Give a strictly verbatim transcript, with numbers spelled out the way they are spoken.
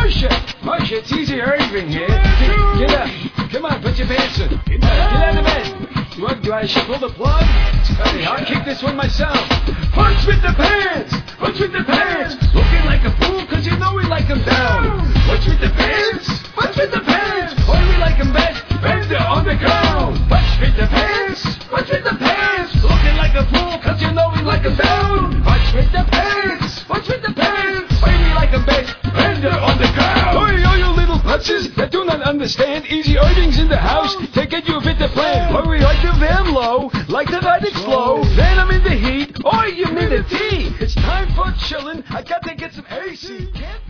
Marcia, Marcia, it's Easy Irving here. Get, get up. Come on, put your pants on. Uh, get out of bed. You want, do I should pull the plug? Hey, I'll kick this one myself. Punch with the pants! Punch with the pants! Looking like a fool, cause you know we like 'em down. Punch with the pants! Punch with the pants! Why we like 'em best? Bend it on the ground. Punch with the pants! Punch with the pants! Looking like a fool, cause you know we like 'em down. Punch with the pants! Punch with the pants! Why we like 'em best? Bend it on the ground. Oi, oh, you little putzes that do not understand. Easy Irving's in the house. Take it, you fit the plan. Why we like the van low, like the ride it slow. Then I'm in the heat. Oi, you mean the tea. It's time for chillin'. I gotta get some A C. Can't